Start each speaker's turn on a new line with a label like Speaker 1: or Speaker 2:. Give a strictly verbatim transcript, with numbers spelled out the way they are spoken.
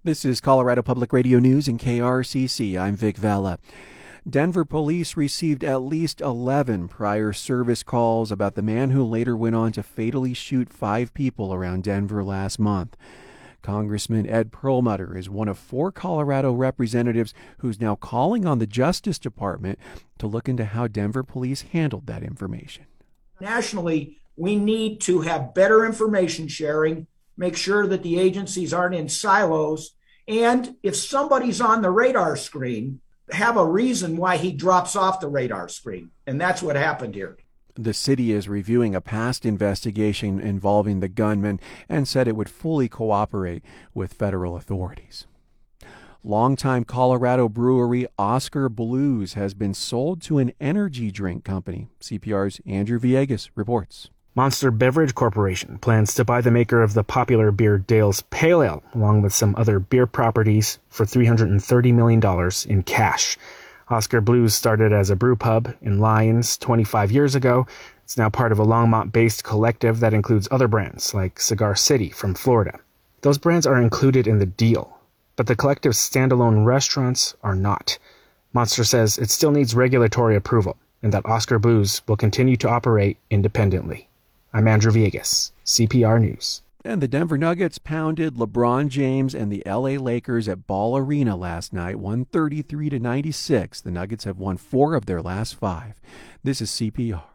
Speaker 1: This is Colorado Public Radio News and K R C C. I'm Vic Vela. Denver police received at least eleven prior service calls about the man who later went on to fatally shoot five people around Denver last month. Congressman Ed Perlmutter is one of four Colorado representatives who's now calling on the Justice Department to look into how Denver police handled that information.
Speaker 2: Nationally, we need to have better information sharing, make sure that the agencies aren't in silos, and if somebody's on the radar screen, have a reason why he drops off the radar screen. And that's what happened here.
Speaker 1: The city is reviewing a past investigation involving the gunman and said it would fully cooperate with federal authorities. Longtime Colorado brewery Oskar Blues has been sold to an energy drink company. C P R's Andrew Villegas reports.
Speaker 3: Monster Beverage Corporation plans to buy the maker of the popular beer Dale's Pale Ale, along with some other beer properties, for three hundred thirty million dollars in cash. Oskar Blues started as a brew pub in Lyons twenty-five years ago. It's now part of a Longmont-based collective that includes other brands, like Cigar City from Florida. Those brands are included in the deal, but the collective's standalone restaurants are not. Monster says it still needs regulatory approval, and that Oskar Blues will continue to operate independently. I'm Andrew Villegas, C P R News.
Speaker 1: And the Denver Nuggets pounded LeBron James and the L A Lakers at Ball Arena last night, one thirty-three to ninety-six. The Nuggets have won four of their last five. This is C P R.